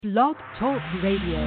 Blog Talk Radio.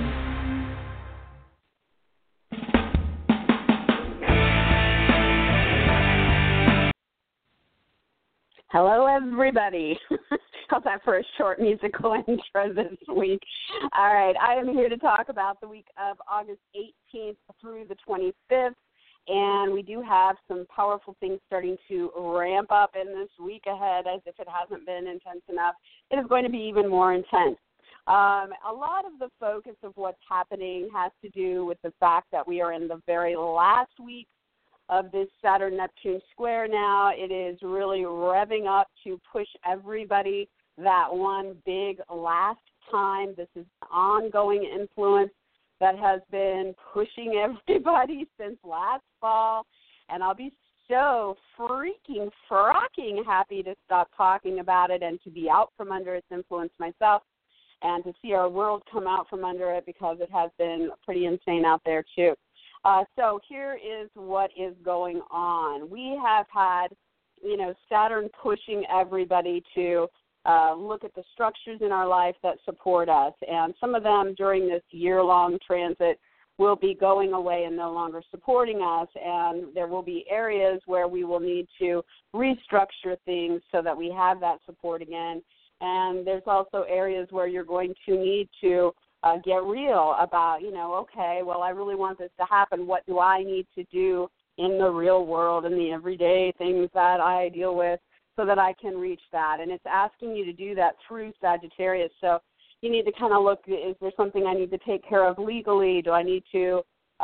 Hello, everybody. How's that for a short musical intro this week? All right, I am here to talk about the week of August 18th through the 25th, and we do have some powerful things starting to ramp up in this week ahead, as if it hasn't been intense enough. It is going to be even more intense. A lot of the focus of what's happening has to do with the fact that we are in the very last week of this Saturn-Neptune square now. It is really revving up to push everybody that one big last time. This is an ongoing influence that has been pushing everybody since last fall, and I'll be so freaking happy to stop talking about it and to be out from under its influence myself and to see our world come out from under it, because it has been pretty insane out there too. So here is what is going on. We have had, Saturn pushing everybody to look at the structures in our life that support us. And some of them during this year-long transit will be going away and no longer supporting us. And there will be areas where we will need to restructure things so that we have that support again. And there's also areas where you're going to need to get real about, okay, well, I really want this to happen. What do I need to do in the real world and the everyday things that I deal with so that I can reach that? And it's asking you to do that through Sagittarius. So you need to kind of look, is there something I need to take care of legally? Do I need to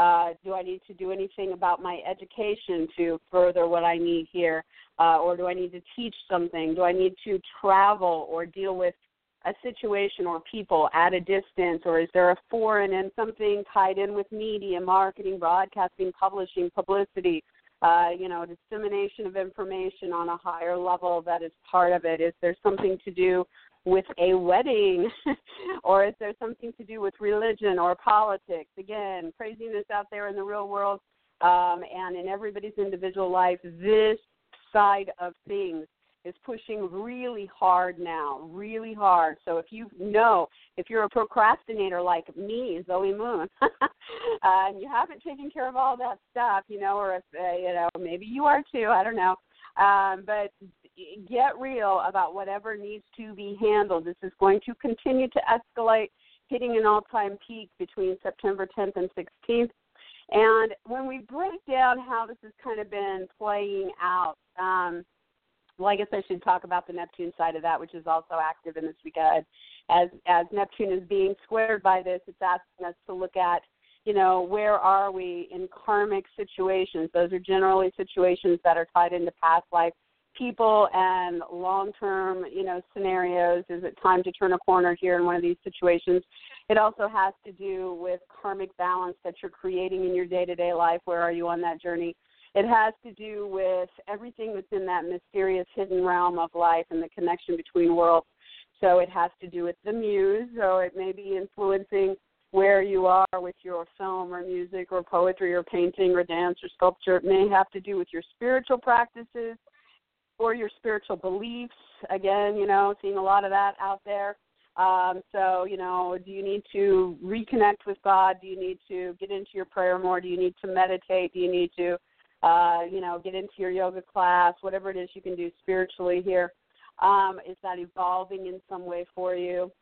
do anything about my education to further what I need here? Or do I need to teach something? Do I need to travel or deal with a situation or people at a distance? Or is there a foreign and something tied in with media, marketing, broadcasting, publishing, publicity, dissemination of information on a higher level that is part of it? Is there something to do with a wedding? Or is there something to do with religion or politics? Again, craziness out there in the real world and in everybody's individual life. This side of things is pushing really hard now, really hard. So if you're a procrastinator like me, Zoe Moon, and you haven't taken care of all that stuff, or if, maybe you are too, I don't know. But get real about whatever needs to be handled. This is going to continue to escalate, hitting an all-time peak between September 10th and 16th. And when we break down how this has kind of been playing out, well, I guess I should talk about the Neptune side of that, which is also active in this week ahead. As Neptune is being squared by this, it's asking us to look at, where are we in karmic situations? Those are generally situations that are tied into past life people and long-term, scenarios. Is it time to turn a corner here in one of these situations? It also has to do with karmic balance that you're creating in your day-to-day life. Where are you on that journey? It has to do with everything that's in that mysterious hidden realm of life and the connection between worlds. So it has to do with the muse, or it may be influencing where you are with your film or music or poetry or painting or dance or sculpture. It may have to do with your spiritual practices or your spiritual beliefs. Again, seeing a lot of that out there. So, do you need to reconnect with God? Do you need to get into your prayer more? Do you need to meditate? Do you need to get into your yoga class, whatever it is you can do spiritually here? Is that evolving in some way for you?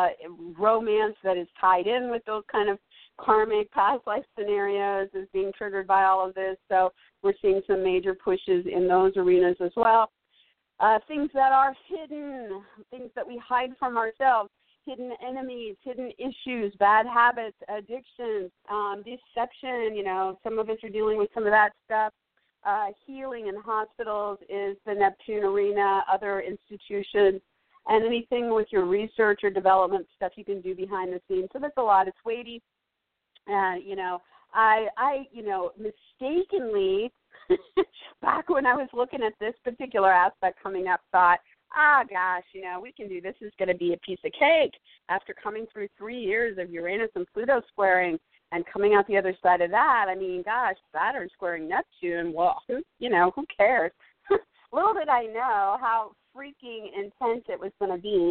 Romance that is tied in with those kind of karmic past life scenarios is being triggered by all of this. So we're seeing some major pushes in those arenas as well. Things that are hidden, things that we hide from ourselves, hidden enemies, hidden issues, bad habits, addictions, deception. Some of us are dealing with some of that stuff. Healing in hospitals is the Neptune arena, other institutions, and anything with your research or development stuff you can do behind the scenes. So that's a lot. It's weighty. I mistakenly, back when I was looking at this particular aspect coming up, thought, gosh, we can do this. Is going to be a piece of cake. After coming through 3 years of Uranus and Pluto squaring and coming out the other side of that, I mean, gosh, Saturn squaring Neptune, well, who cares? Little did I know how freaking intense it was going to be.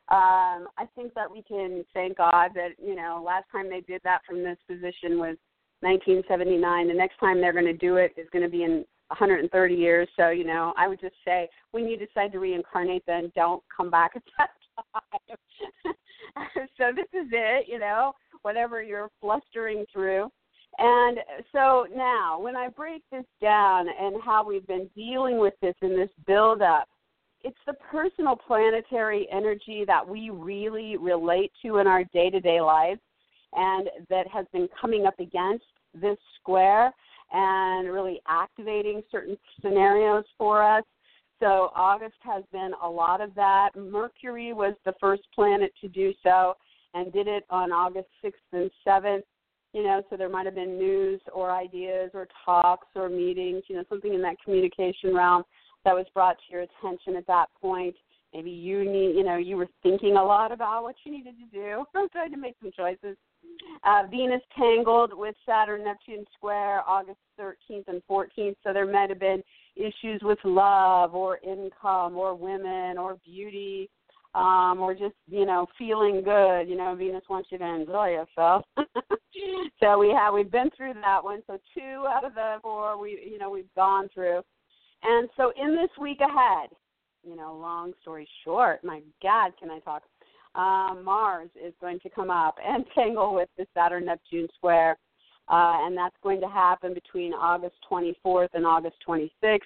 I think that we can thank God that, last time they did that from this position was 1979. The next time they're going to do it is going to be in 130 years. So, I would just say when you decide to reincarnate, then don't come back at that time. So this is it, whatever you're flustering through. And so now when I break this down and how we've been dealing with this in this buildup, it's the personal planetary energy that we really relate to in our day-to-day lives and that has been coming up against this square and really activating certain scenarios for us. So August has been a lot of that. Mercury was the first planet to do so and did it on August 6th and 7th. So there might have been news or ideas or talks or meetings, something in that communication realm that was brought to your attention at that point. Maybe you were thinking a lot about what you needed to do, trying to make some choices. Venus tangled with Saturn-Neptune square August 13th and 14th, so there might have been issues with love or income or women or beauty or just, feeling good. Venus wants you to enjoy yourself. So we've been through that one. So 2 out of the 4 we've gone through. And so in this week ahead, long story short, my God, can I talk? Mars is going to come up and tangle with the Saturn-Neptune square, and that's going to happen between August 24th and August 26th.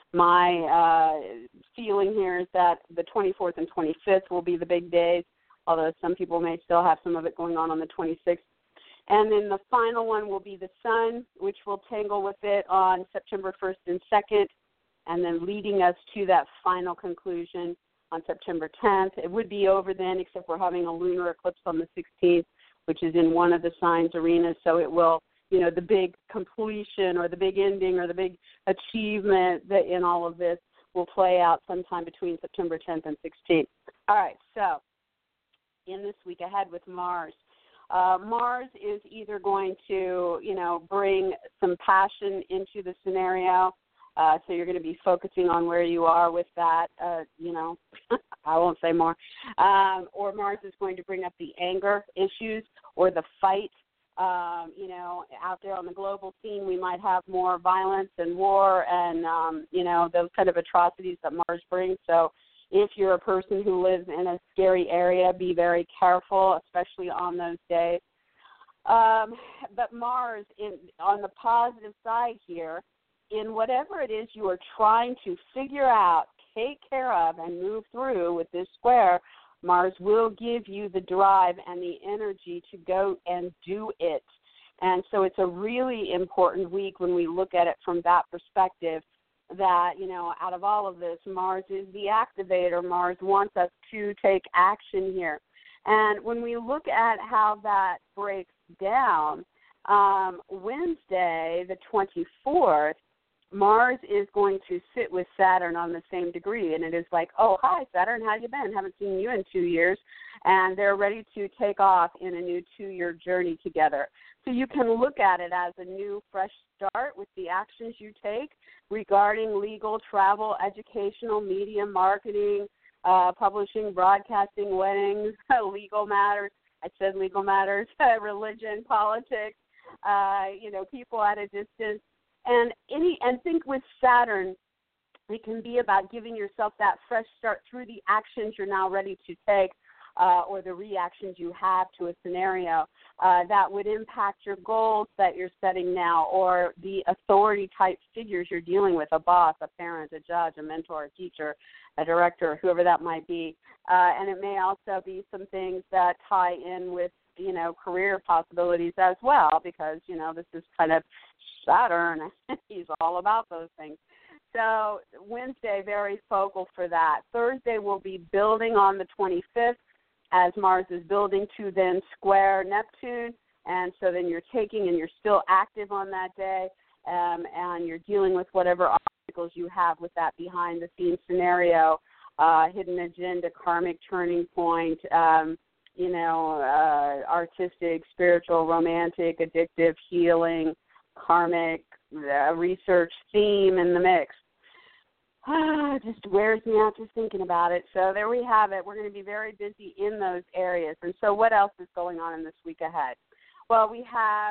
My feeling here is that the 24th and 25th will be the big days, although some people may still have some of it going on the 26th. And then the final one will be the Sun, which will tangle with it on September 1st and 2nd, and then leading us to that final conclusion on September 10th. It would be over then, except we're having a lunar eclipse on the 16th, which is in one of the signs arenas, so it will, the big completion or the big ending or the big achievement that in all of this will play out sometime between September 10th and 16th. All right, so in this week ahead with Mars, Mars is either going to, bring some passion into the scenario. So you're going to be focusing on where you are with that, I won't say more. Or Mars is going to bring up the anger issues or the fight. Out there on the global scene, we might have more violence and war and, those kind of atrocities that Mars brings. So if you're a person who lives in a scary area, be very careful, especially on those days. But Mars, on the positive side here, in whatever it is you are trying to figure out, take care of, and move through with this square, Mars will give you the drive and the energy to go and do it. And so it's a really important week when we look at it from that perspective that, out of all of this, Mars is the activator. Mars wants us to take action here. And when we look at how that breaks down, Wednesday, the 24th, Mars is going to sit with Saturn on the same degree, and it is like, oh, hi, Saturn, how you been? Haven't seen you in 2 years. And they're ready to take off in a new 2-year journey together. So you can look at it as a new, fresh start with the actions you take regarding legal, travel, educational, media, marketing, publishing, broadcasting, weddings, legal matters. I said legal matters, religion, politics, people at a distance. And think with Saturn, it can be about giving yourself that fresh start through the actions you're now ready to take or the reactions you have to a scenario that would impact your goals that you're setting now or the authority-type figures you're dealing with, a boss, a parent, a judge, a mentor, a teacher, a director, whoever that might be. And it may also be some things that tie in with, career possibilities as well because, this is kind of Saturn. He's all about those things. So Wednesday, very focal for that. Thursday will be building on the 25th as Mars is building to then square Neptune. And so then you're taking and you're still active on that day and you're dealing with whatever obstacles you have with that behind-the-scenes scenario, hidden agenda, karmic turning point, artistic, spiritual, romantic, addictive, healing, karmic, research theme in the mix. just wears me out just thinking about it. So there we have it. We're going to be very busy in those areas. And so what else is going on in this week ahead? Well, we have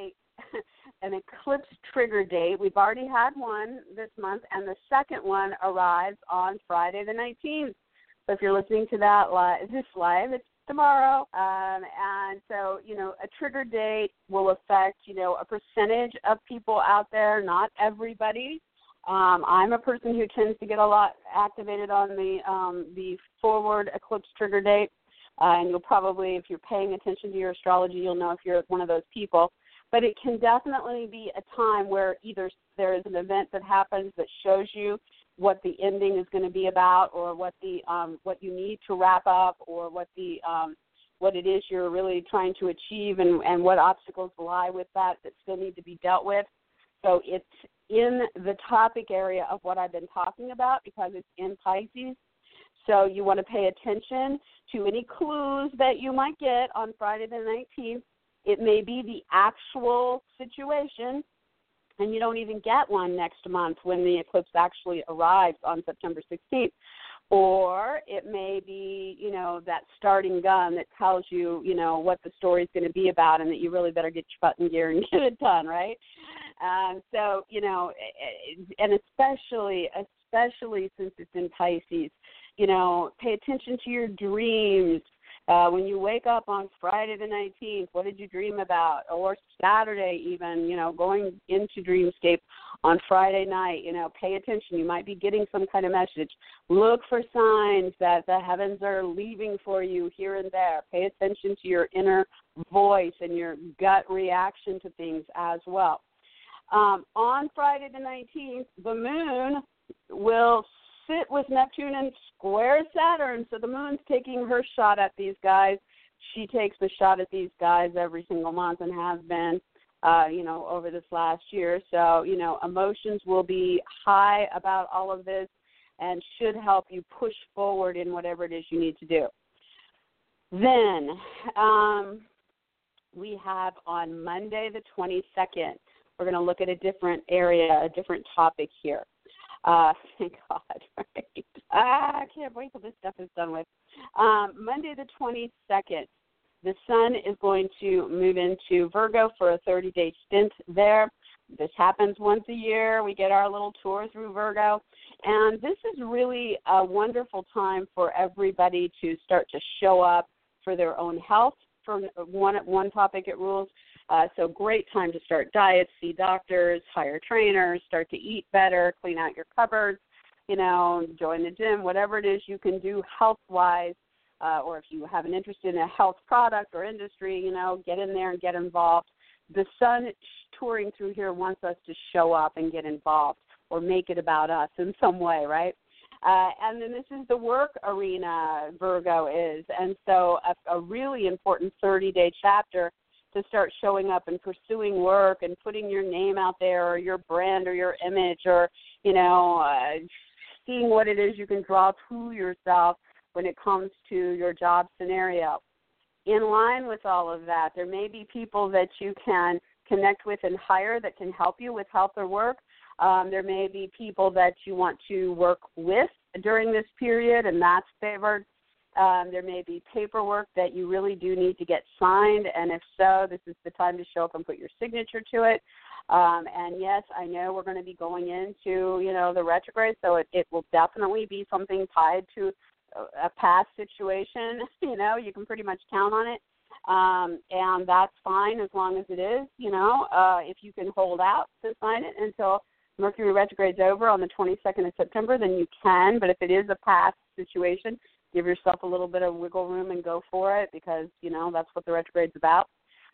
an eclipse trigger date. We've already had one this month, and the second one arrives on Friday the 19th. So if you're listening to that this live, it's tomorrow. And so, a trigger date will affect, a percentage of people out there, not everybody. I'm a person who tends to get a lot activated on the forward eclipse trigger date. And you'll probably, if you're paying attention to your astrology, you'll know if you're one of those people. But it can definitely be a time where either there is an event that happens that shows you what the ending is going to be about, or what you need to wrap up, or what it is you're really trying to achieve, and what obstacles lie with that still need to be dealt with. So it's in the topic area of what I've been talking about because it's in Pisces. So you want to pay attention to any clues that you might get on Friday the 19th. It may be the actual situation, and you don't even get one next month when the eclipse actually arrives on September 16th. Or it may be, that starting gun that tells you, what the story's going to be about, and that you really better get your butt in gear and get it done, right? So, and especially since it's in Pisces, pay attention to your dreams. When you wake up on Friday the 19th, what did you dream about? Or Saturday even, going into dreamscape on Friday night, pay attention. You might be getting some kind of message. Look for signs that the heavens are leaving for you here and there. Pay attention to your inner voice and your gut reaction to things as well. On Friday the 19th, the moon will sit with Neptune and square Saturn. So the moon's taking her shot at these guys. She takes the shot at these guys every single month and has been, over this last year. So, emotions will be high about all of this and should help you push forward in whatever it is you need to do. Then we have on Monday the 22nd, we're going to look at a different area, a different topic here. Thank God, right? I can't wait till this stuff is done with. Monday the 22nd, the sun is going to move into Virgo for a 30-day stint there. This happens once a year. We get our little tour through Virgo. And this is really a wonderful time for everybody to start to show up for their own health. For one topic it rules. So great time to start diets, see doctors, hire trainers, start to eat better, clean out your cupboards, join the gym, whatever it is you can do health-wise, or if you have an interest in a health product or industry, get in there and get involved. The sun touring through here wants us to show up and get involved or make it about us in some way, right? And then this is the work arena, Virgo is. And so a really important 30-day chapter to start showing up and pursuing work and putting your name out there or your brand or your image or, seeing what it is you can draw to yourself when it comes to your job scenario. In line with all of that, there may be people that you can connect with and hire that can help you with health or work. There may be people that you want to work with during this period, and that's favored. There may be paperwork that you really do need to get signed, and if so, this is the time to show up and put your signature to it. And yes, I know we're going to be going into, the retrograde, so it will definitely be something tied to a past situation. You can pretty much count on it, and that's fine as long as it is. If you can hold out to sign it until Mercury retrograde's over on the 22nd of September, then you can. But if it is a past situation, give yourself a little bit of wiggle room and go for it because, that's what the retrograde's about.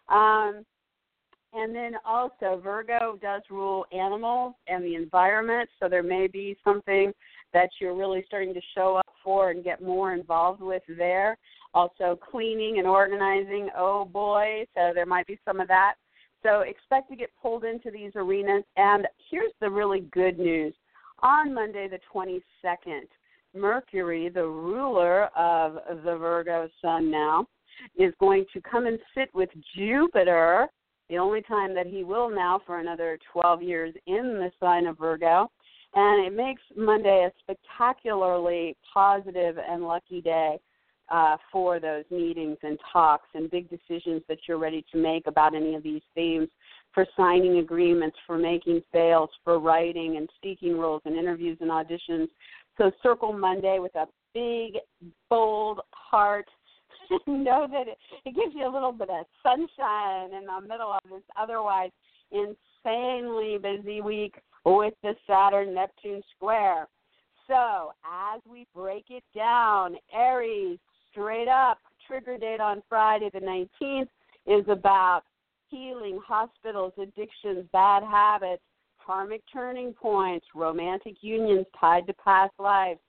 And then also Virgo does rule animals and the environment, so there may be something that you're really starting to show up for and get more involved with there. Also cleaning and organizing, oh boy, so there might be some of that. So expect to get pulled into these arenas. And here's the really good news. On Monday the 22nd, Mercury, the ruler of the Virgo sun now, is going to come and sit with Jupiter, the only time that he will now for another 12 years in the sign of Virgo. And it makes Monday a spectacularly positive and lucky day for those meetings and talks and big decisions that you're ready to make about any of these themes, for signing agreements, for making sales, for writing and speaking roles and interviews and auditions. So circle Monday with a big, bold heart. Know that it gives you a little bit of sunshine in the middle of this otherwise insanely busy week with the Saturn-Neptune square. So as we break it down, Aries, straight up, trigger date on Friday the 19th is about healing, hospitals, addictions, bad habits, karmic turning points, romantic unions tied to past lives,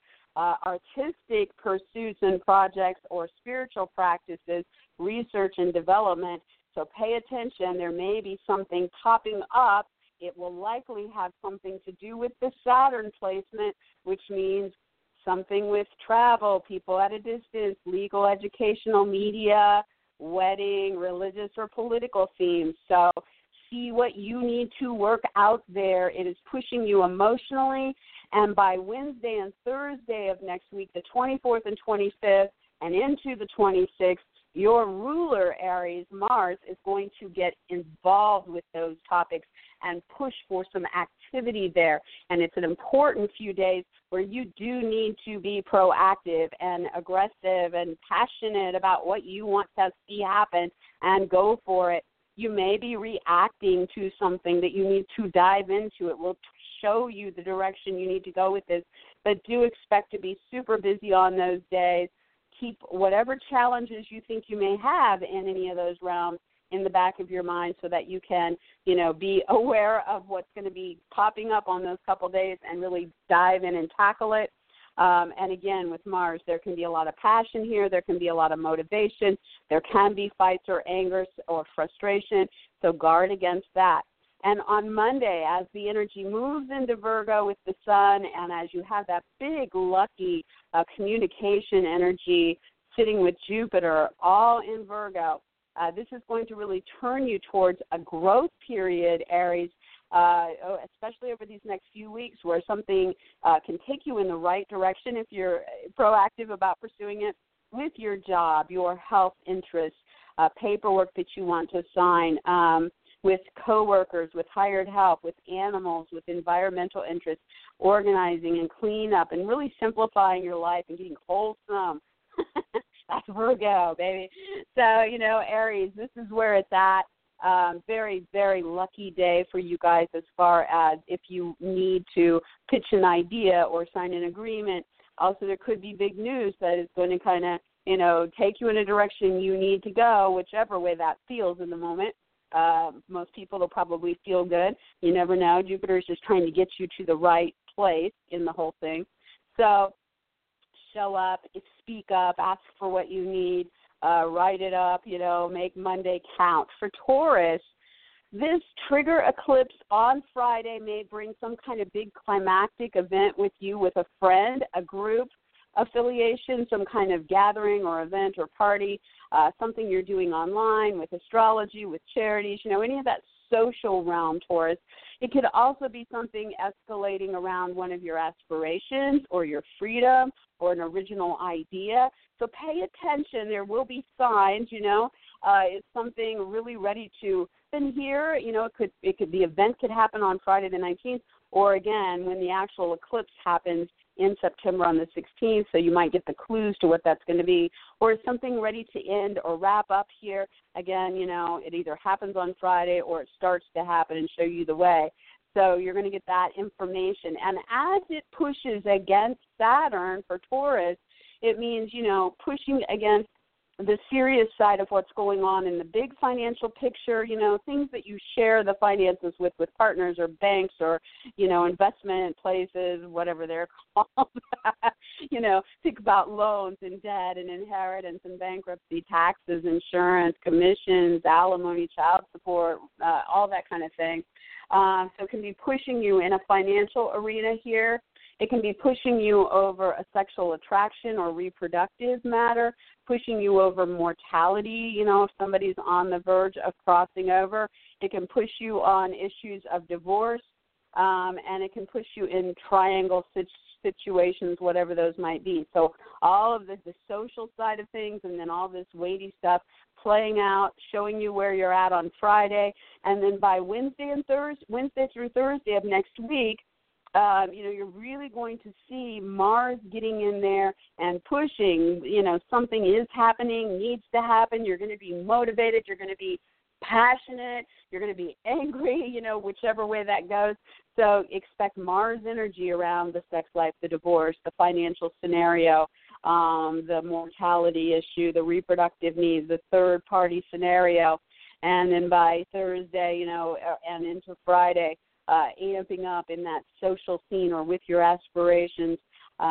artistic pursuits and projects or spiritual practices, research and development. So pay attention. There may be something popping up. It will likely have something to do with the Saturn placement, which means something with travel, people at a distance, legal, educational, media, wedding, religious, or political themes. So see what you need to work out there. It is pushing you emotionally. And by Wednesday and Thursday of next week, the 24th and 25th, and into the 26th, your ruler, Aries, Mars, is going to get involved with those topics and push for some activity there. And it's an important few days where you do need to be proactive and aggressive and passionate about what you want to see happen and go for it. You may be reacting to something that you need to dive into. It will show you the direction you need to go with this, but do expect to be super busy on those days. Keep whatever challenges you think you may have in any of those realms in the back of your mind so that you can, be aware of what's going to be popping up on those couple days and really dive in and tackle it. And again, with Mars, there can be a lot of passion here. There can be a lot of motivation. There can be fights or anger or frustration. So guard against that. And on Monday, as the energy moves into Virgo with the sun, and as you have that big, lucky communication energy sitting with Jupiter, all in Virgo, this is going to really turn you towards a growth period, Aries, especially over these next few weeks, where something can take you in the right direction if you're proactive about pursuing it with your job, your health interests, paperwork that you want to sign, with coworkers, with hired help, with animals, with environmental interests, organizing and cleanup, and really simplifying your life and getting wholesome. That's Virgo, baby. So, Aries, this is where it's at. Very, very lucky day for you guys as far as if you need to pitch an idea or sign an agreement. Also, there could be big news that is going to kind of, take you in a direction you need to go, whichever way that feels in the moment. Most people will probably feel good. You never know. Jupiter is just trying to get you to the right place in the whole thing. So show up, speak up, ask for what you need, write it up, make Monday count. For Taurus, this trigger eclipse on Friday may bring some kind of big climactic event with you, with a friend, a group affiliation, some kind of gathering or event or party, something you're doing online with astrology, with charities, any of that social realm, Taurus. It could also be something escalating around one of your aspirations or your freedom or an original idea. So pay attention. There will be signs, it's something really ready to happen here. It could the event could happen on Friday the 19th, or again, when the actual eclipse happens in September on the 16th, so you might get the clues to what that's going to be, or is something ready to end or wrap up here. Again, it either happens on Friday or it starts to happen and show you the way. So you're going to get that information. And as it pushes against Saturn for Taurus, it means, pushing against the serious side of what's going on in the big financial picture, things that you share the finances with partners or banks or, investment places, whatever they're called. Think about loans and debt and inheritance and bankruptcy, taxes, insurance, commissions, alimony, child support, all that kind of thing. So it can be pushing you in a financial arena here. It can be pushing you over a sexual attraction or reproductive matter, pushing you over mortality, if somebody's on the verge of crossing over. It can push you on issues of divorce, and it can push you in triangle situations, whatever those might be. So all of the social side of things and then all this weighty stuff playing out, showing you where you're at on Friday, and then by Wednesday through Thursday of next week, you're really going to see Mars getting in there and pushing. Something is happening, needs to happen. You're going to be motivated. You're going to be passionate. You're going to be angry, whichever way that goes. So expect Mars energy around the sex life, the divorce, the financial scenario, the mortality issue, the reproductive needs, the third-party scenario. And then by Thursday, and into Friday, amping up in that social scene or with your aspirations.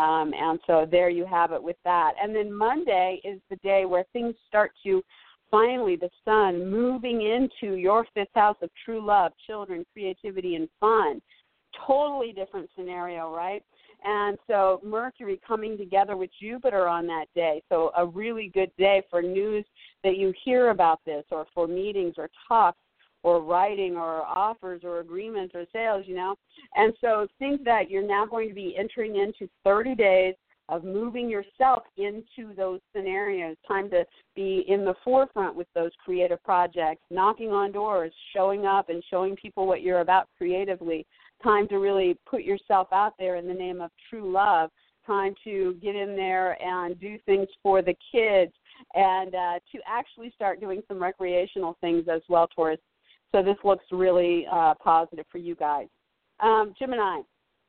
And so there you have it with that. And then Monday is the day where things start to finally, the sun moving into your fifth house of true love, children, creativity, and fun. Totally different scenario, right? And so Mercury coming together with Jupiter on that day. So a really good day for news that you hear about this, or for meetings or talks or writing or offers or agreements or sales, And so think that you're now going to be entering into 30 days of moving yourself into those scenarios. Time to be in the forefront with those creative projects, knocking on doors, showing up and showing people what you're about creatively. Time to really put yourself out there in the name of true love. Time to get in there and do things for the kids, and to actually start doing some recreational things as well, Taurus. So this looks really positive for you guys. Gemini,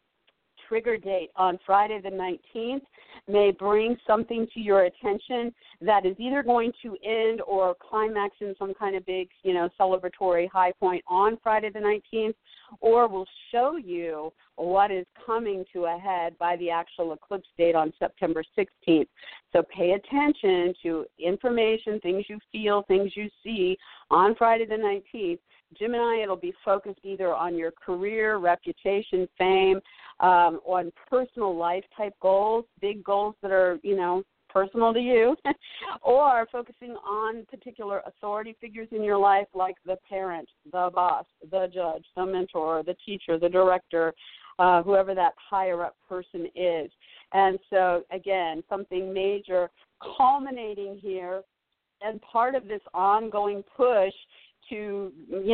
trigger date on Friday the 19th may bring something to your attention that is either going to end or climax in some kind of big, celebratory high point on Friday the 19th, or will show you what is coming to a head by the actual eclipse date on September 16th. So pay attention to information, things you feel, things you see on Friday the 19th. Gemini, it'll be focused either on your career, reputation, fame, on personal life type goals, big goals that are, personal to you, or focusing on particular authority figures in your life, like the parent, the boss, the judge, the mentor, the teacher, the director, whoever that higher up person is. And so, again, something major culminating here, and part of this ongoing push to,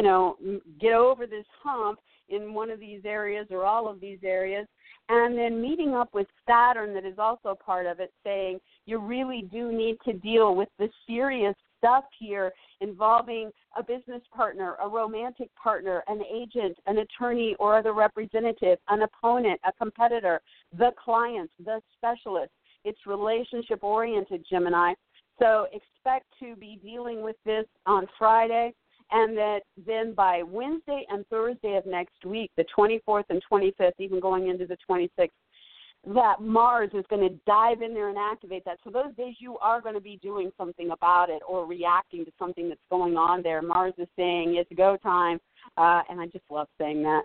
get over this hump in one of these areas or all of these areas, and then meeting up with Saturn that is also part of it, saying you really do need to deal with the serious stuff here involving a business partner, a romantic partner, an agent, an attorney or other representative, an opponent, a competitor, the client, the specialist. It's relationship-oriented, Gemini. So expect to be dealing with this on Friday, and that then by Wednesday and Thursday of next week, the 24th and 25th, even going into the 26th, that Mars is going to dive in there and activate that. So those days you are going to be doing something about it or reacting to something that's going on there. Mars is saying it's go time, and I just love saying that.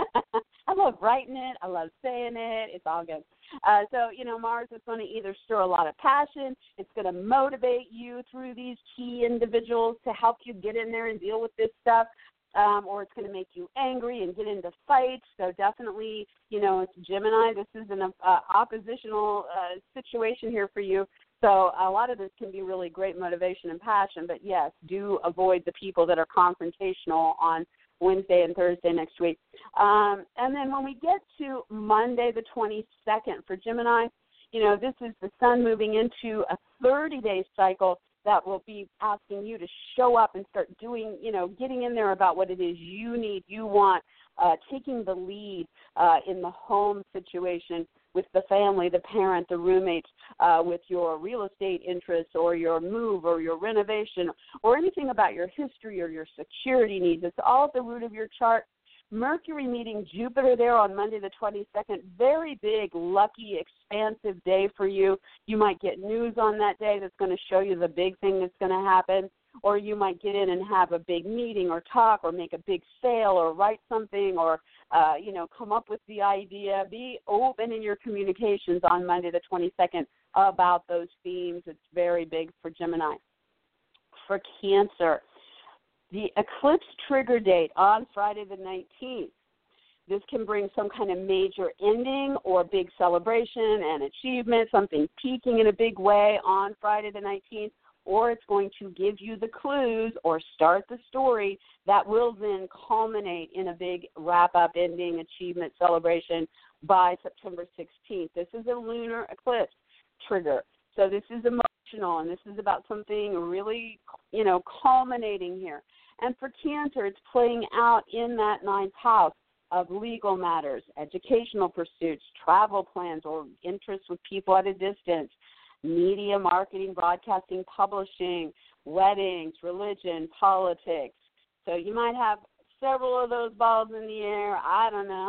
I love writing it. I love saying it. It's all good. So, Mars is going to either stir a lot of passion. It's going to motivate you through these key individuals to help you get in there and deal with this stuff. Or it's going to make you angry and get into fights. So definitely, it's Gemini. This is an oppositional situation here for you. So a lot of this can be really great motivation and passion. But, yes, do avoid the people that are confrontational on Wednesday and Thursday next week. And then when we get to Monday the 22nd for Gemini, this is the sun moving into a 30-day cycle that will be asking you to show up and start doing, getting in there about what it is you need, you want, taking the lead in the home situation with the family, the parent, the roommates, with your real estate interests or your move or your renovation or anything about your history or your security needs. It's all at the root of your chart. Mercury meeting Jupiter there on Monday the 22nd. Very big, lucky, expansive day for you. You might get news on that day that's going to show you the big thing that's going to happen, or you might get in and have a big meeting or talk or make a big sale or write something or, come up with the idea. Be open in your communications on Monday the 22nd about those themes. It's very big for Gemini. For Cancer, the eclipse trigger date on Friday the 19th This can bring some kind of major ending or big celebration and achievement, something peaking in a big way on Friday the 19th, or it's going to give you the clues or start the story that will then culminate in a big wrap-up ending achievement celebration by September 16th. This is a lunar eclipse trigger. So this is emotional, and this is about something really, culminating here. And for Cancer, it's playing out in that ninth house of legal matters, educational pursuits, travel plans, or interests with people at a distance, media, marketing, broadcasting, publishing, weddings, religion, politics. So you might have several of those balls in the air. I don't know.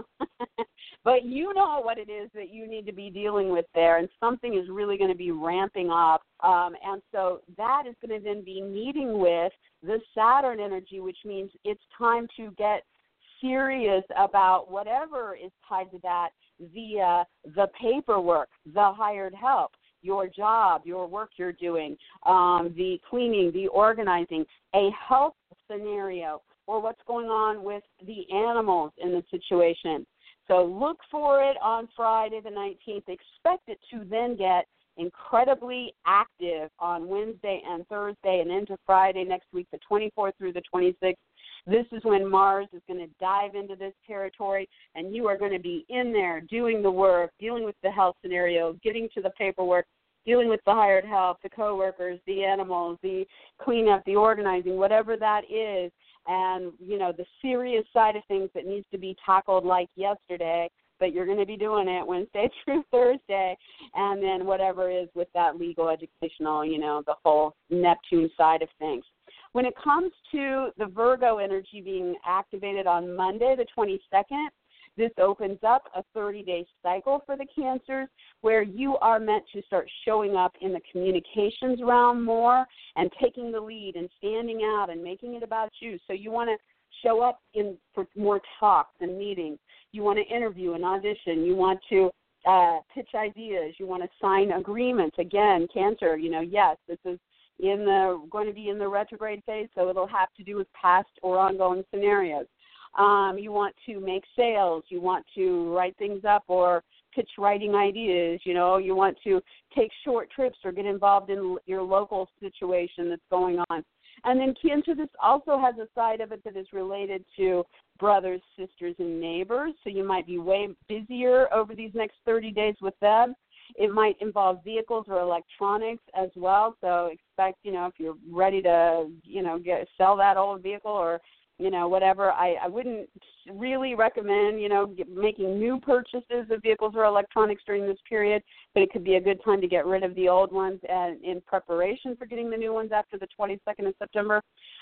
But you know what it is that you need to be dealing with there, and something is really going to be ramping up. And so that is going to then be meeting with the Saturn energy, which means it's time to get serious about whatever is tied to that via the paperwork, the hired help, your job, your work you're doing, the cleaning, the organizing, a health scenario, or what's going on with the animals in the situation. So look for it on Friday the 19th. Expect it to then get incredibly active on Wednesday and Thursday and into Friday next week, the 24th through the 26th. This is when Mars is going to dive into this territory, and you are going to be in there doing the work, dealing with the health scenario, getting to the paperwork, dealing with the hired help, the coworkers, the animals, the cleanup, the organizing, whatever that is, and, the serious side of things that needs to be tackled like yesterday, but you're going to be doing it Wednesday through Thursday, and then whatever is with that legal, educational, the whole Neptune side of things. When it comes to the Virgo energy being activated on Monday, the 22nd, this opens up a 30-day cycle for the Cancers where you are meant to start showing up in the communications realm more and taking the lead and standing out and making it about you. So you want to show up for more talks and meetings. You want to interview and audition. You want to pitch ideas. You want to sign agreements. Again, Cancer, yes, this is going to be in the retrograde phase, so it'll have to do with past or ongoing scenarios. You want to make sales. You want to write things up or pitch writing ideas. You want to take short trips or get involved in your local situation that's going on. And then Cancer, this also has a side of it that is related to brothers, sisters, and neighbors. So you might be way busier over these next 30 days with them. It might involve vehicles or electronics as well. So expect, if you're ready to, sell that old vehicle or, whatever, I wouldn't really recommend, making new purchases of vehicles or electronics during this period, but it could be a good time to get rid of the old ones and in preparation for getting the new ones after the 22nd of September.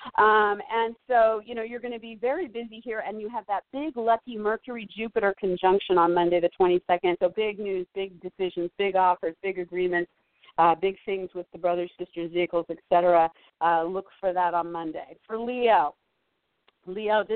And so, you're going to be very busy here, and you have that big lucky Mercury-Jupiter conjunction on Monday the 22nd. So big news, big decisions, big offers, big agreements, big things with the brothers, sisters, vehicles, etc. Look for that on Monday. For Leo, this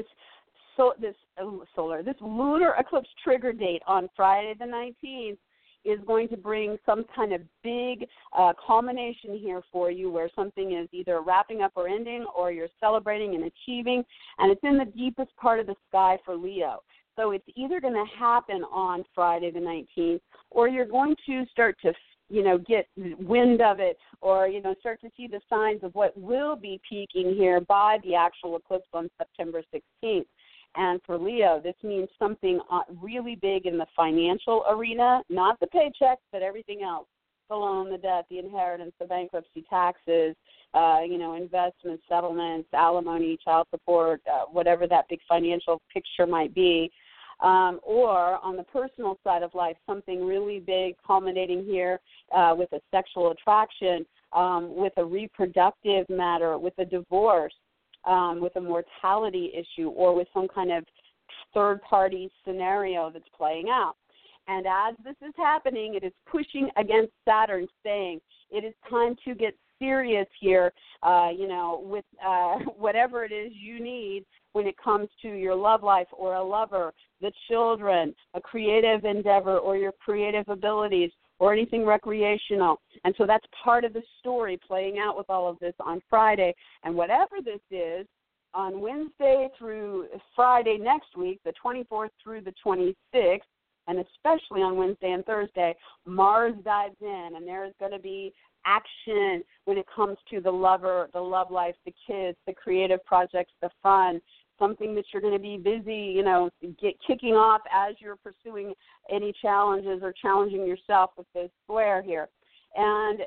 lunar eclipse trigger date on Friday the 19th is going to bring some kind of big culmination here for you where something is either wrapping up or ending or you're celebrating and achieving, and it's in the deepest part of the sky for Leo. So it's either going to happen on Friday the 19th or you're going to start to get wind of it or, start to see the signs of what will be peaking here by the actual eclipse on September 16th. And for Leo, this means something really big in the financial arena, not the paychecks, but everything else, the loan, the debt, the inheritance, the bankruptcy, taxes, investments, settlements, alimony, child support, whatever that big financial picture might be. Or on the personal side of life, something really big culminating here with a sexual attraction, with a reproductive matter, with a divorce, with a mortality issue, or with some kind of third-party scenario that's playing out. And as this is happening, it is pushing against Saturn, saying it is time to get serious here, with whatever it is you need when it comes to your love life or a lover, the children, a creative endeavor or your creative abilities or anything recreational. And so that's part of the story playing out with all of this on Friday. And whatever this is, on Wednesday through Friday next week, the 24th through the 26th, and especially on Wednesday and Thursday, Mars dives in, and there's going to be action when it comes to the lover, the love life, the kids, the creative projects, the fun, something that you're going to be busy, kicking off as you're pursuing any challenges or challenging yourself with this square here. And,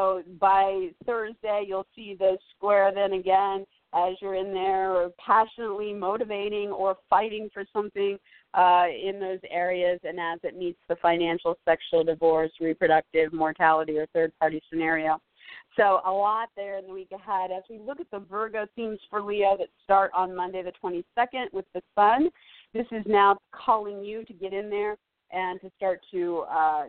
by Thursday, you'll see the square then again as you're in there or passionately motivating or fighting for something in those areas, and as it meets the financial, sexual, divorce, reproductive, mortality, or third-party scenario. So a lot there in the week ahead. As we look at the Virgo themes for Leo that start on Monday the 22nd with the sun, this is now calling you to get in there and to start to,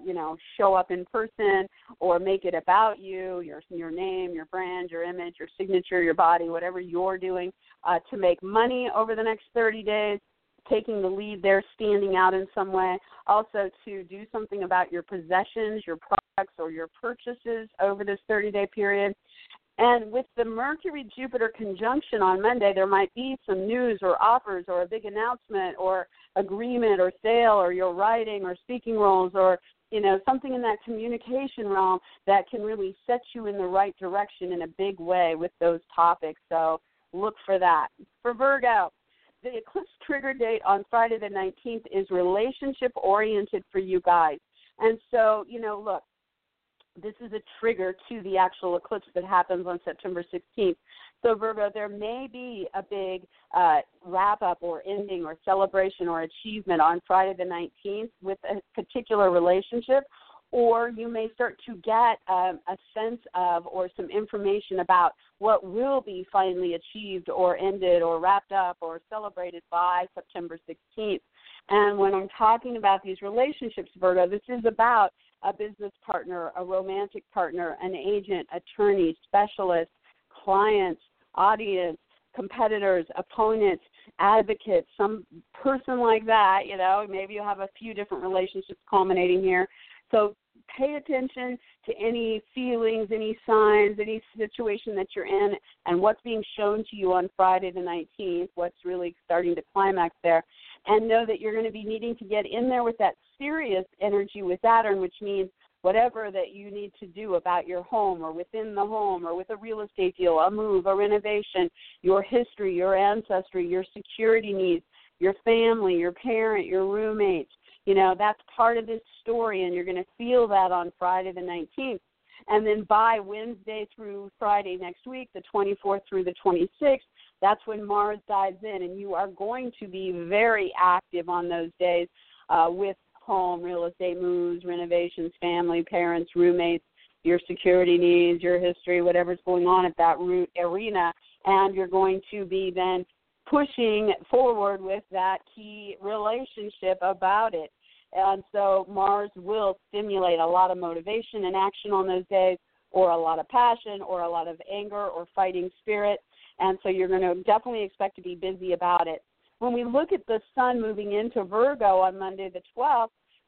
show up in person or make it about you, your name, your brand, your image, your signature, your body, whatever you're doing to make money over the next 30 days, taking the lead there, standing out in some way. Also to do something about your possessions, your products, or your purchases over this 30-day period. And with the Mercury-Jupiter conjunction on Monday, there might be some news or offers or a big announcement or agreement or sale or your writing or speaking roles or, something in that communication realm that can really set you in the right direction in a big way with those topics. So look for that. For Virgo, the eclipse trigger date on Friday the 19th is relationship-oriented for you guys. And so, look, this is a trigger to the actual eclipse that happens on September 16th. So, Virgo, there may be a big wrap-up or ending or celebration or achievement on Friday the 19th with a particular relationship, or you may start to get a sense of or some information about what will be finally achieved or ended or wrapped up or celebrated by September 16th. And when I'm talking about these relationships, Virgo, this is about a business partner, a romantic partner, an agent, attorney, specialist, clients, audience, competitors, opponents, advocates, some person like that, maybe you have a few different relationships culminating here. So pay attention to any feelings, any signs, any situation that you're in, and what's being shown to you on Friday the 19th, what's really starting to climax there. And know that you're going to be needing to get in there with that serious energy with Saturn, which means whatever that you need to do about your home or within the home or with a real estate deal, a move, a renovation, your history, your ancestry, your security needs, your family, your parent, your roommates. That's part of this story, and you're going to feel that on Friday the 19th. And then by Wednesday through Friday next week, the 24th through the 26th, that's when Mars dives in, and you are going to be very active on those days with home, real estate moves, renovations, family, parents, roommates, your security needs, your history, whatever's going on at that arena, and you're going to be then pushing forward with that key relationship about it. And so Mars will stimulate a lot of motivation and action on those days, or a lot of passion, or a lot of anger or fighting spirit. And so you're going to definitely expect to be busy about it. When we look at the sun moving into Virgo on Monday the 12th,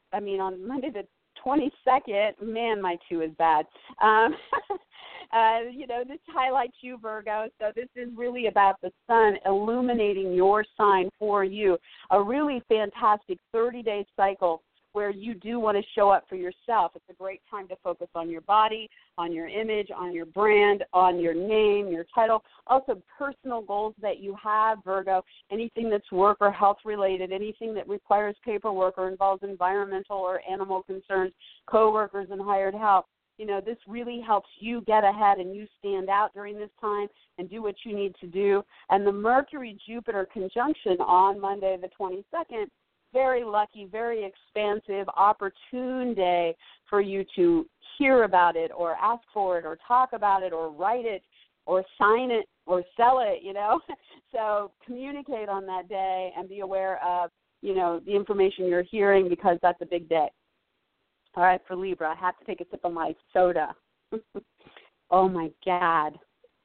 on Monday the 22nd, man, my 2 is bad. This highlights you, Virgo. So this is really about the sun illuminating your sign for you. A really fantastic 30-day cycle where you do want to show up for yourself. It's a great time to focus on your body, on your image, on your brand, on your name, your title. Also, personal goals that you have, Virgo, anything that's work or health related, anything that requires paperwork or involves environmental or animal concerns, coworkers and hired help. This really helps you get ahead and you stand out during this time and do what you need to do. And the Mercury-Jupiter conjunction on Monday the 22nd, very lucky, very expansive, opportune day for you to hear about it or ask for it or talk about it or write it or sign it or sell it, So communicate on that day and be aware of, the information you're hearing because that's a big day. All right, for Libra, I have to take a sip of my soda. Oh, my God.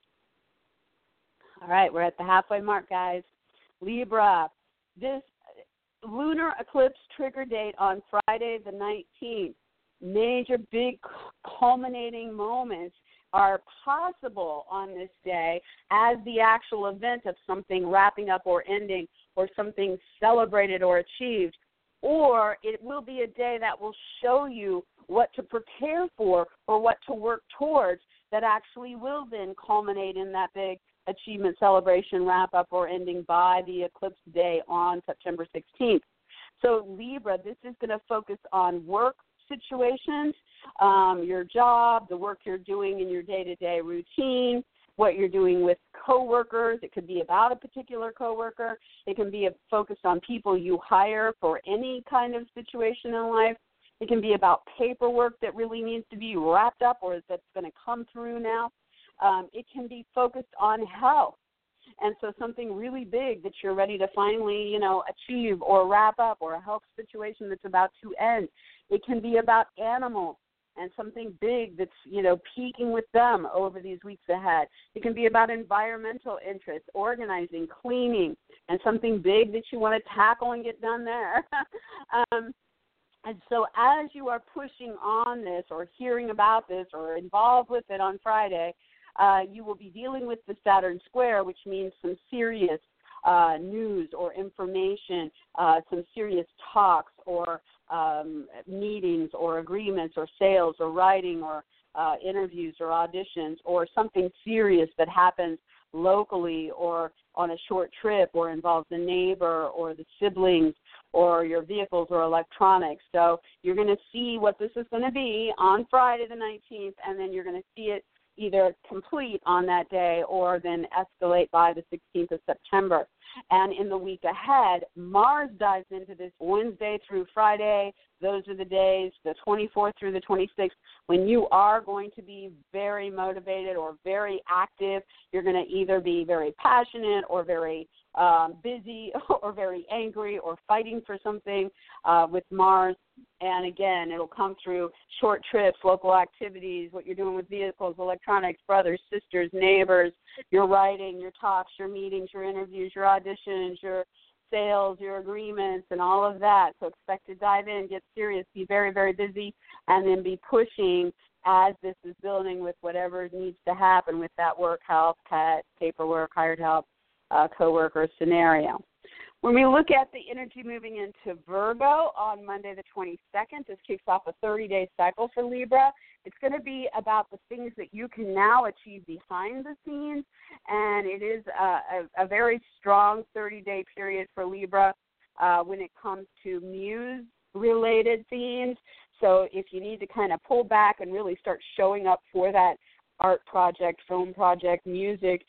All right, we're at the halfway mark, guys. Libra, this lunar eclipse trigger date on Friday the 19th. Major, big, culminating moments are possible on this day as the actual event of something wrapping up or ending or something celebrated or achieved, or it will be a day that will show you what to prepare for or what to work towards that actually will then culminate in that big achievement celebration wrap up or ending by the eclipse day on September 16th. So Libra, this is going to focus on work situations, your job, the work you're doing in your day-to-day routine, what you're doing with coworkers. It could be about a particular coworker. It can be focused on people you hire for any kind of situation in life. It can be about paperwork that really needs to be wrapped up or that's going to come through now. It can be focused on health. And so something really big that you're ready to finally, achieve or wrap up, or a health situation that's about to end. It can be about animals and something big that's, peaking with them over these weeks ahead. It can be about environmental interests, organizing, cleaning, and something big that you want to tackle and get done there. And so as you are pushing on this or hearing about this or involved with it on Friday, you will be dealing with the Saturn square, which means some serious news or information, some serious talks or meetings or agreements or sales or writing or interviews or auditions, or something serious that happens locally or on a short trip or involves the neighbor or the siblings or your vehicles or electronics. So you're going to see what this is going to be on Friday the 19th, and then you're going to see it either complete on that day or then escalate by the 16th of September. And in the week ahead, Mars dives into this Wednesday through Friday. Those are the days, the 24th through the 26th, when you are going to be very motivated or very active. You're going to either be very passionate or very busy or very angry or fighting for something with Mars. And again, it'll come through short trips, local activities, what you're doing with vehicles, electronics, brothers, sisters, neighbors, your writing, your talks, your meetings, your interviews, your auditions, your sales, your agreements, and all of that. So expect to dive in, get serious, be very, very busy, and then be pushing as this is building with whatever needs to happen with that work, health, pet, paperwork, hired help, coworker scenario. When we look at the energy moving into Virgo on Monday the 22nd, this kicks off a 30-day cycle for Libra. It's going to be about the things that you can now achieve behind the scenes, and it is a very strong 30-day period for Libra when it comes to muse-related themes. So if you need to kind of pull back and really start showing up for that art project, film project, music,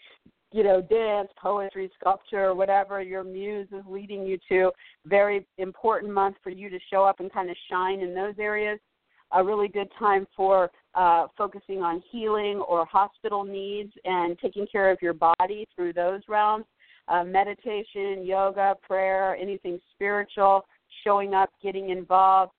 dance, poetry, sculpture, whatever your muse is leading you to, very important month for you to show up and kind of shine in those areas. A really good time for focusing on healing or hospital needs and taking care of your body through those realms. Meditation, yoga, prayer, anything spiritual, showing up, getting involved.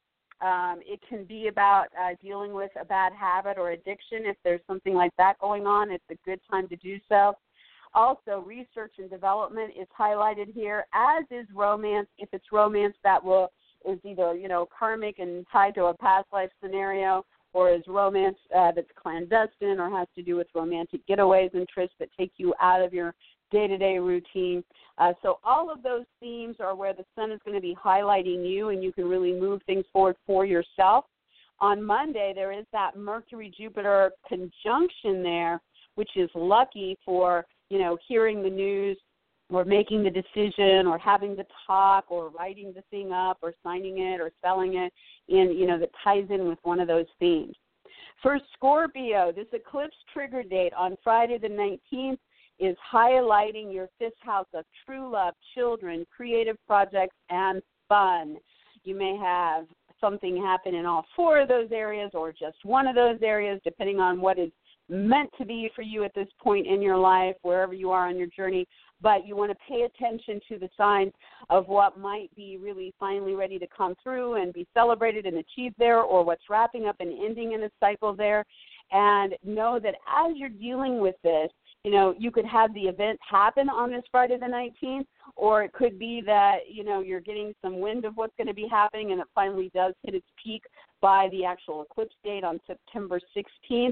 It can be about dealing with a bad habit or addiction. If there's something like that going on, it's a good time to do so. Also, research and development is highlighted here, as is romance. If it's romance that is either, karmic and tied to a past life scenario, or is romance that's clandestine or has to do with romantic getaways and trips that take you out of your day-to-day routine. So all of those themes are where the sun is going to be highlighting you, and you can really move things forward for yourself. On Monday, there is that Mercury-Jupiter conjunction there, which is lucky for hearing the news or making the decision or having the talk or writing the thing up or signing it or selling it in, that ties in with one of those themes. For Scorpio, this eclipse trigger date on Friday the 19th is highlighting your fifth house of true love, children, creative projects, and fun. You may have something happen in all four of those areas or just one of those areas, depending on what is meant to be for you at this point in your life, wherever you are on your journey. But you want to pay attention to the signs of what might be really finally ready to come through and be celebrated and achieved there, or what's wrapping up and ending in a cycle there. And know that as you're dealing with this, you could have the event happen on this Friday the 19th, or it could be that, you're getting some wind of what's going to be happening and it finally does hit its peak by the actual eclipse date on September 16th.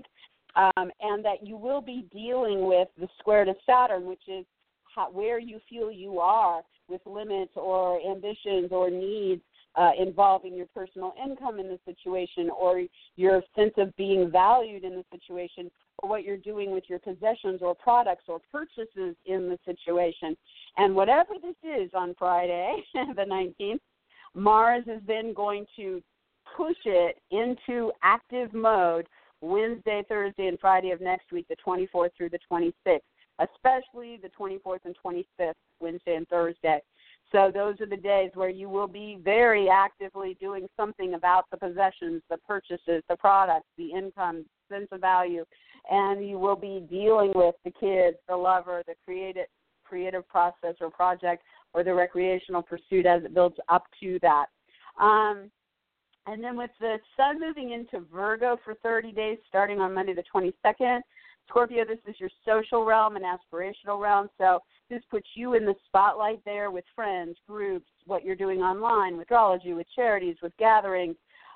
and that you will be dealing with the square to Saturn, which is where you feel you are with limits or ambitions or needs involving your personal income in the situation, or your sense of being valued in the situation, or what you're doing with your possessions or products or purchases in the situation. And whatever this is on Friday, the 19th, Mars is then going to push it into active mode Wednesday, Thursday, and Friday of next week, the 24th through the 26th, especially the 24th and 25th, Wednesday and Thursday. So those are the days where you will be very actively doing something about the possessions, the purchases, the products, the income, sense of value, and you will be dealing with the kids, the lover, the creative process or project, or the recreational pursuit as it builds up to that. And then with the sun moving into Virgo for 30 days, starting on Monday the 22nd, Scorpio, this is your social realm and aspirational realm, so this puts you in the spotlight there with friends, groups, what you're doing online, with astrology, with charities, with gatherings,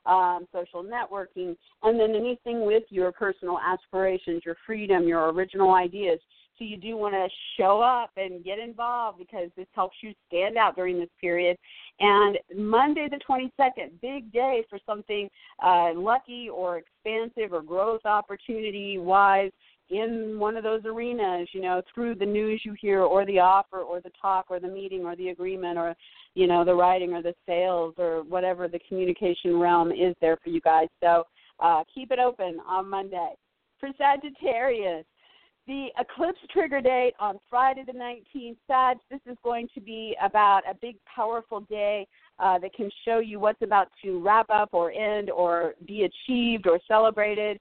social networking, and then anything with your personal aspirations, your freedom, your original ideas. So you do want to show up and get involved because this helps you stand out during this period. And Monday the 22nd, big day for something lucky or expansive or growth opportunity-wise in one of those arenas, through the news you hear or the offer or the talk or the meeting or the agreement or, the writing or the sales or whatever the communication realm is there for you guys. So keep it open on Monday. For Sagittarius, the eclipse trigger date on Friday the 19th, Sag, this is going to be about a big, powerful day that can show you what's about to wrap up or end or be achieved or celebrated,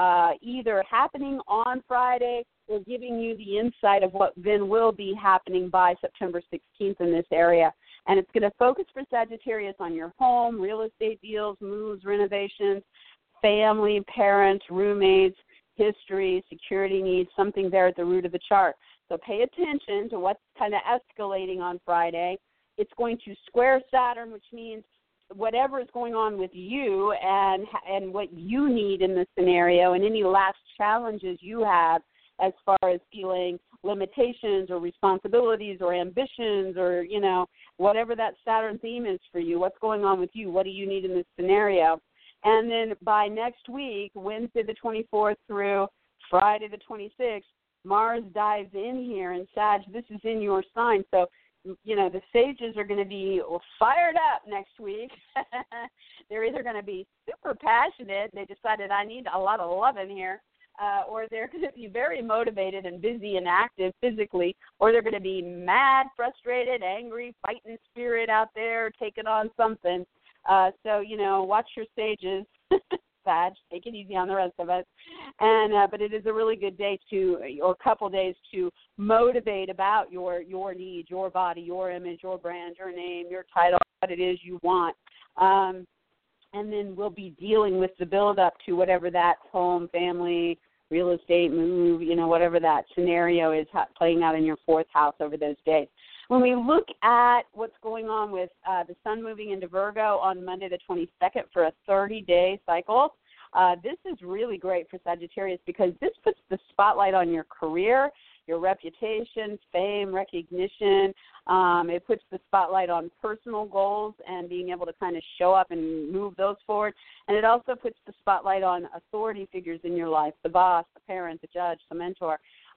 either happening on Friday or giving you the insight of what then will be happening by September 16th in this area. And it's going to focus for Sagittarius on your home, real estate deals, moves, renovations, family, parents, roommates, history, security needs, something there at the root of the chart. So pay attention to what's kind of escalating on Friday. It's going to square Saturn, which means whatever is going on with you and what you need in this scenario and any last challenges you have as far as feeling limitations or responsibilities or ambitions or, whatever that Saturn theme is for you, what's going on with you, what do you need in this scenario? And then by next week, Wednesday the 24th through Friday the 26th, Mars dives in here, and Sag, this is in your sign. So, the sages are going to be fired up next week. They're either going to be super passionate, they decided I need a lot of love in here, or they're going to be very motivated and busy and active physically, or they're going to be mad, frustrated, angry, fighting spirit out there, taking on something. So, watch your sages, Sag, take it easy on the rest of us. And but it is a really good day or couple days to motivate about your needs, your body, your image, your brand, your name, your title, what it is you want. And then we'll be dealing with the build-up to whatever that home, family, real estate move, whatever that scenario is playing out in your fourth house over those days. When we look at what's going on with the sun moving into Virgo on Monday the 22nd for a 30-day cycle, this is really great for Sagittarius because this puts the spotlight on your career, your reputation, fame, recognition. It puts the spotlight on personal goals and being able to kind of show up and move those forward. And it also puts the spotlight on authority figures in your life, the boss, the parent, the judge, the mentor.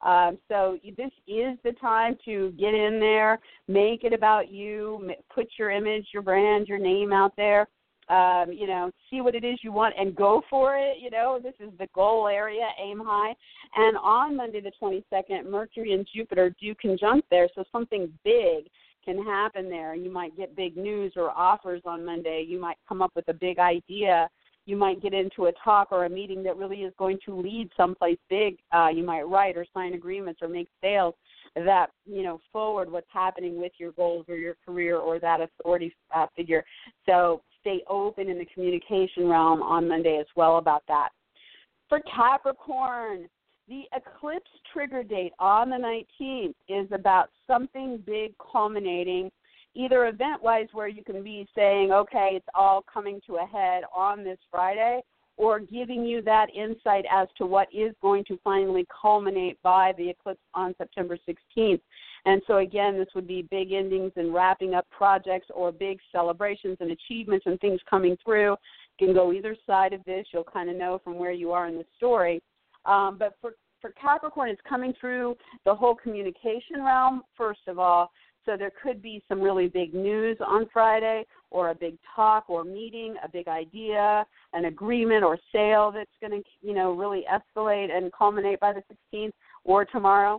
So this is the time to get in there, make it about you, put your image, your brand, your name out there, see what it is you want and go for it. This is the goal area, aim high. And on Monday the 22nd, Mercury and Jupiter do conjunct there, so something big can happen there. You might get big news or offers on Monday. You might come up with a big idea. You might get into a talk or a meeting that really is going to lead someplace big. You might write or sign agreements or make sales that, forward what's happening with your goals or your career or that authority figure. So stay open in the communication realm on Monday as well about that. For Capricorn, the eclipse trigger date on the 19th is about something big culminating, either event-wise where you can be saying, okay, it's all coming to a head on this Friday, or giving you that insight as to what is going to finally culminate by the eclipse on September 16th. And so, again, this would be big endings and wrapping up projects or big celebrations and achievements and things coming through. You can go either side of this. You'll kind of know from where you are in the story. But for Capricorn, it's coming through the whole communication realm, first of all. So there could be some really big news on Friday, or a big talk or meeting, a big idea, an agreement or sale that's going to, really escalate and culminate by the 16th or tomorrow.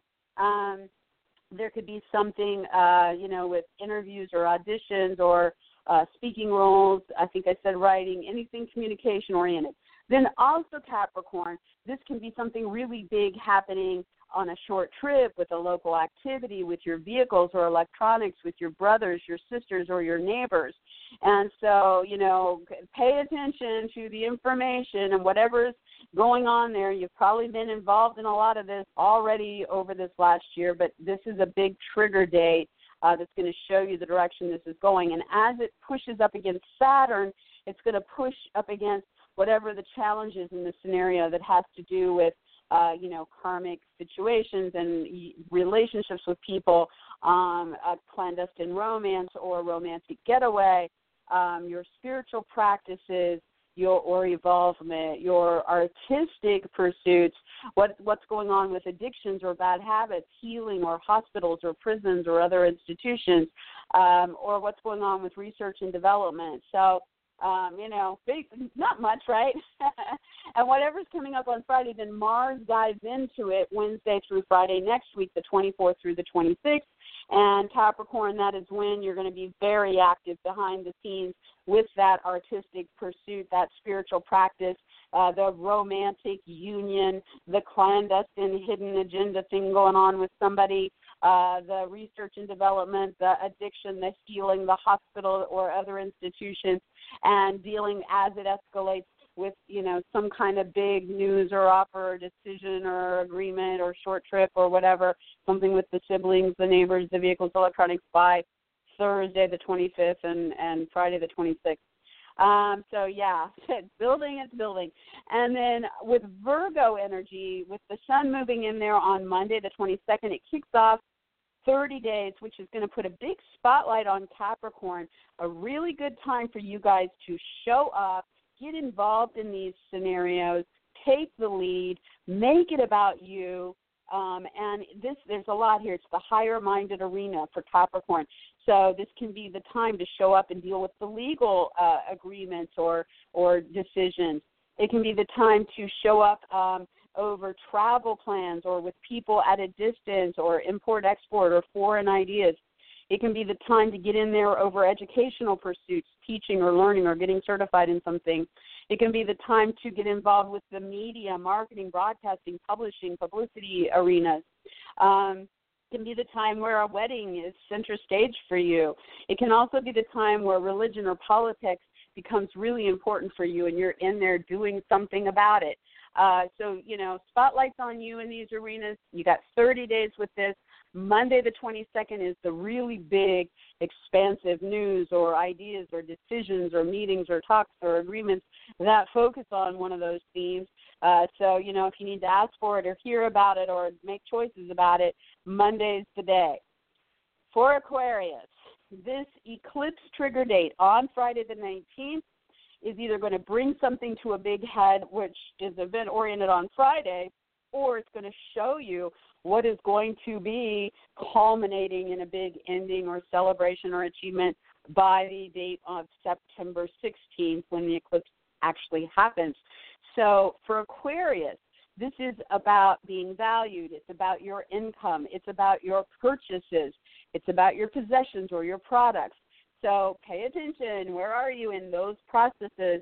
There could be something, with interviews or auditions or speaking roles. I think I said writing, anything communication-oriented. Then also Capricorn, this can be something really big happening on a short trip with a local activity, with your vehicles or electronics, with your brothers, your sisters, or your neighbors. And so, pay attention to the information and whatever's going on there. You've probably been involved in a lot of this already over this last year, but this is a big trigger date that's going to show you the direction this is going. And as it pushes up against Saturn, it's going to push up against whatever the challenge is in the scenario that has to do with karmic situations and relationships with people, a clandestine romance or romantic getaway, your spiritual practices, your involvement, your artistic pursuits, what's going on with addictions or bad habits, healing, or hospitals or prisons or other institutions, or what's going on with research and development. So, big, not much, right? And whatever's coming up on Friday, then Mars dives into it Wednesday through Friday next week, the 24th through the 26th. And Capricorn, that is when you're going to be very active behind the scenes with that artistic pursuit, that spiritual practice, the romantic union, the clandestine hidden agenda thing going on with somebody, the research and development, the addiction, the healing, the hospital or other institutions, and dealing as it escalates with, some kind of big news or offer or decision or agreement or short trip or whatever, something with the siblings, the neighbors, the vehicles, electronics by Thursday the 25th and Friday the 26th. It's building. And then with Virgo energy, with the sun moving in there on Monday the 22nd, it kicks off 30 days, which is going to put a big spotlight on Capricorn, a really good time for you guys to show up, get involved in these scenarios, take the lead, make it about you. And there's a lot here. It's the higher-minded arena for Capricorn. So this can be the time to show up and deal with the legal agreements or decisions. It can be the time to show up over travel plans or with people at a distance or import-export or foreign ideas. It can be the time to get in there over educational pursuits, teaching or learning or getting certified in something. It can be the time to get involved with the media, marketing, broadcasting, publishing, publicity arenas. It can be the time where a wedding is center stage for you. It can also be the time where religion or politics becomes really important for you and you're in there doing something about it. So, spotlight's on you in these arenas. You got 30 days with this. Monday the 22nd is the really big, expansive news or ideas or decisions or meetings or talks or agreements that focus on one of those themes. So, if you need to ask for it or hear about it or make choices about it, Monday's the day. For Aquarius, this eclipse trigger date on Friday the 19th is either going to bring something to a big head, which is event-oriented on Friday, or it's going to show you what is going to be culminating in a big ending or celebration or achievement by the date of September 16th when the eclipse actually happens. So for Aquarius, this is about being valued. It's about your income. It's about your purchases. It's about your possessions or your products. So pay attention. Where are you in those processes?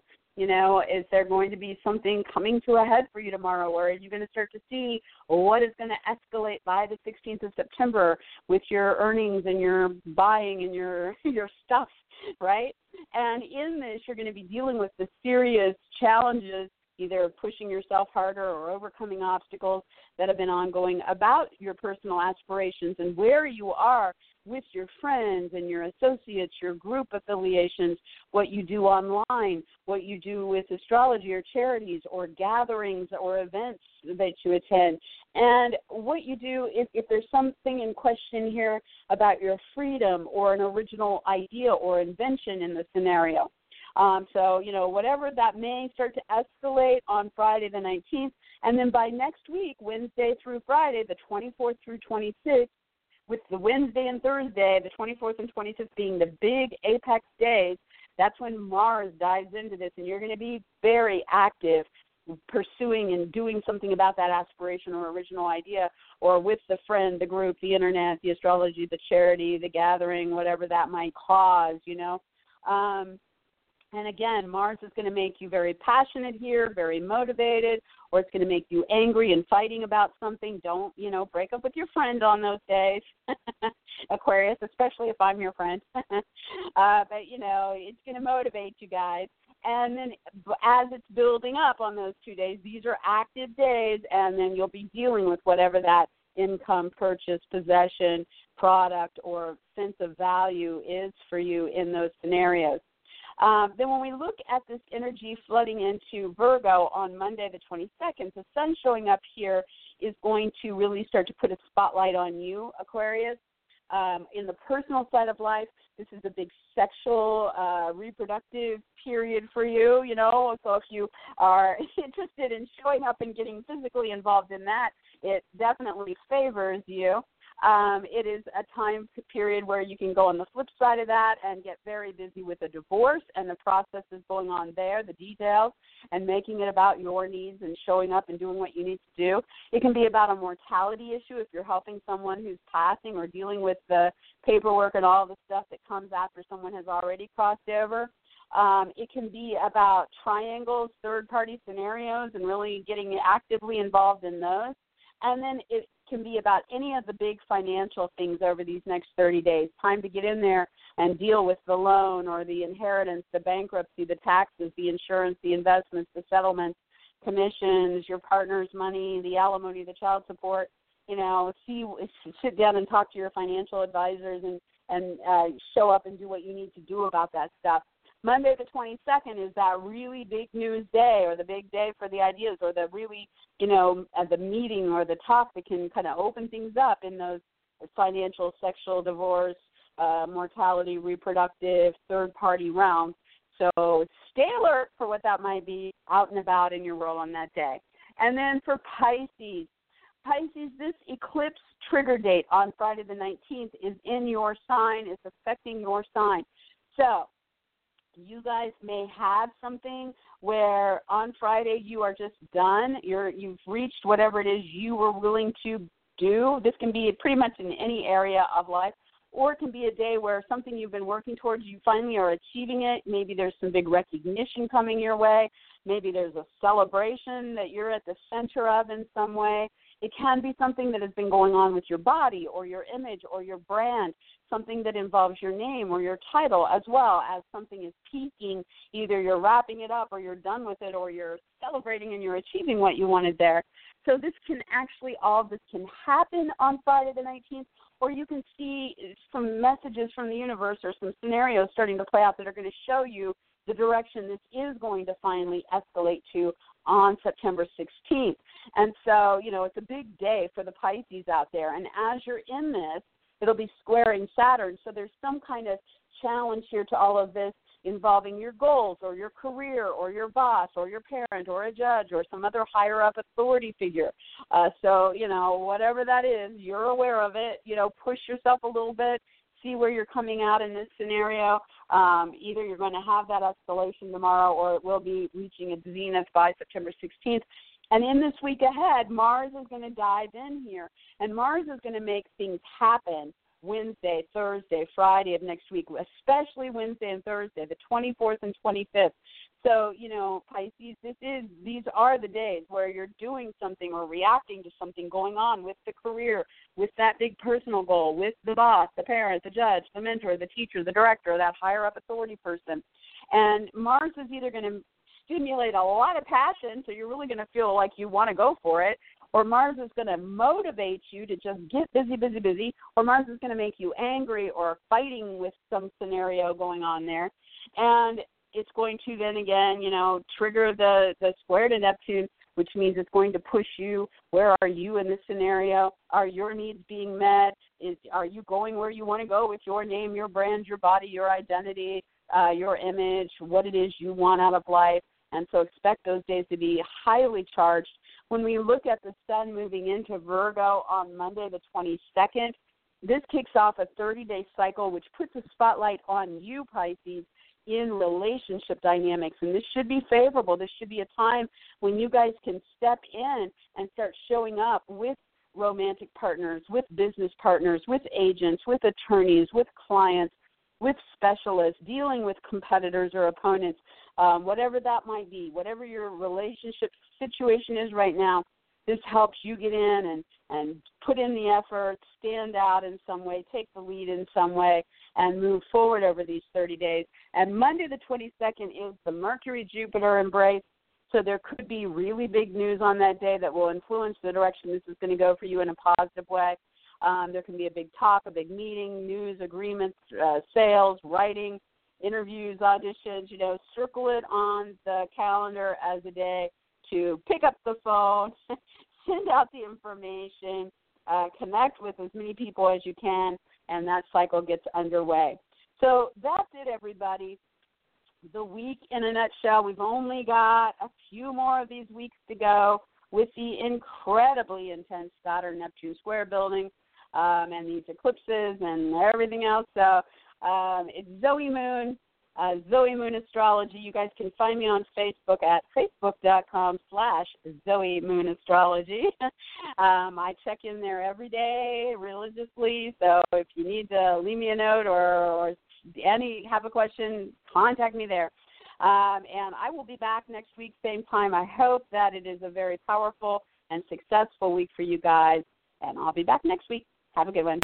Is there going to be something coming to a head for you tomorrow, or are you going to start to see what is going to escalate by the 16th of September with your earnings and your buying and your stuff, right? And in this, you're going to be dealing with the serious challenges, either pushing yourself harder or overcoming obstacles that have been ongoing about your personal aspirations and where you are with your friends and your associates, your group affiliations, what you do online, what you do with astrology or charities or gatherings or events that you attend, and what you do if there's something in question here about your freedom or an original idea or invention in the scenario. So, whatever that may start to escalate on Friday the 19th, and then by next week, Wednesday through Friday, the 24th through 26th, with the Wednesday and Thursday, the 24th and 25th being the big apex days, that's when Mars dives into this, and you're going to be very active pursuing and doing something about that aspiration or original idea, or with the friend, the group, the internet, the astrology, the charity, the gathering, whatever that might cause, And again, Mars is going to make you very passionate here, very motivated, or it's going to make you angry and fighting about something. Don't, break up with your friend on those days, Aquarius, especially if I'm your friend. But, it's going to motivate you guys. And then as it's building up on those 2 days, these are active days, and then you'll be dealing with whatever that income, purchase, possession, product, or sense of value is for you in those scenarios. Then when we look at this energy flooding into Virgo on Monday the 22nd, the sun showing up here is going to really start to put a spotlight on you, Aquarius. In the personal side of life, this is a big sexual, reproductive period for you, So if you are interested in showing up and getting physically involved in that, it definitely favors you. It is a time period where you can go on the flip side of that and get very busy with a divorce and the process is going on there, the details, and making it about your needs and showing up and doing what you need to do. It can be about a mortality issue if you're helping someone who's passing or dealing with the paperwork and all the stuff that comes after someone has already crossed over. It can be about triangles, third-party scenarios, and really getting actively involved in those. And then it can be about any of the big financial things over these next 30 days. Time to get in there and deal with the loan or the inheritance, the bankruptcy, the taxes, the insurance, the investments, the settlements, commissions, your partner's money, the alimony, the child support. Sit down and talk to your financial advisors and show up and do what you need to do about that stuff. Monday the 22nd is that really big news day, or the big day for the ideas, or the really, the meeting or the talk that can kind of open things up in those financial, sexual, divorce, mortality, reproductive, third-party realms. So stay alert for what that might be out and about in your role on that day. And then for Pisces, this eclipse trigger date on Friday the 19th is in your sign. It's affecting your sign. So you guys may have something where on Friday you are just done. You've reached whatever it is you were willing to do. This can be pretty much in any area of life, or it can be a day where something you've been working towards, you finally are achieving it. Maybe there's some big recognition coming your way. Maybe there's a celebration that you're at the center of in some way. It can be something that has been going on with your body or your image or your brand, something that involves your name or your title, as well as something is peaking. Either you're wrapping it up or you're done with it, or you're celebrating and you're achieving what you wanted there. So this can actually, all of this can happen on Friday the 19th, or you can see some messages from the universe or some scenarios starting to play out that are going to show you the direction this is going to finally escalate to on September 16th. And so, it's a big day for the Pisces out there. And as you're in this, it'll be squaring Saturn. So there's some kind of challenge here to all of this involving your goals or your career or your boss or your parent or a judge or some other higher-up authority figure. So, whatever that is, you're aware of it. Push yourself a little bit. See where you're coming out in this scenario. Either you're going to have that escalation tomorrow, or it will be reaching its zenith by September 16th. And in this week ahead, Mars is going to dive in here, and Mars is going to make things happen Wednesday, Thursday, Friday of next week, especially Wednesday and Thursday, the 24th and 25th. So, Pisces, these are the days where you're doing something or reacting to something going on with the career, with that big personal goal, with the boss, the parent, the judge, the mentor, the teacher, the director, that higher-up authority person. And Mars is either going to stimulate a lot of passion, so you're really going to feel like you want to go for it, or Mars is going to motivate you to just get busy, busy, busy, or Mars is going to make you angry or fighting with some scenario going on there. And it's going to then again, trigger the square to Neptune, which means it's going to push you. Where are you in this scenario? Are your needs being met? Are you going where you want to go with your name, your brand, your body, your identity, your image, what it is you want out of life? And so expect those days to be highly charged. When we look at the sun moving into Virgo on Monday the 22nd, this kicks off a 30-day cycle, which puts a spotlight on you, Pisces, in relationship dynamics. And this should be favorable. This should be a time when you guys can step in and start showing up with romantic partners, with business partners, with agents, with attorneys, with clients, with specialists, dealing with competitors or opponents, whatever that might be, whatever your relationship situation is right now. This helps you get in and put in the effort, stand out in some way, take the lead in some way, and move forward over these 30 days. And Monday the 22nd is the Mercury-Jupiter embrace, so there could be really big news on that day that will influence the direction this is going to go for you in a positive way. There can be a big talk, a big meeting, news, agreements, sales, writing, interviews, auditions. Circle it on the calendar as a day to pick up the phone, send out the information, connect with as many people as you can, and that cycle gets underway. So that's it, everybody. The week in a nutshell. We've only got a few more of these weeks to go with the incredibly intense Saturn-Neptune square building and these eclipses and everything else. So it's Zoe Moon. Zoe Moon Astrology. You guys can find me on Facebook at facebook.com/Zoe Moon Astrology. I check in there every day religiously, so if you need to leave me a note or have a question, contact me there. And I will be back next week, same time. I hope that it is a very powerful and successful week for you guys, and I'll be back next week. Have a good one.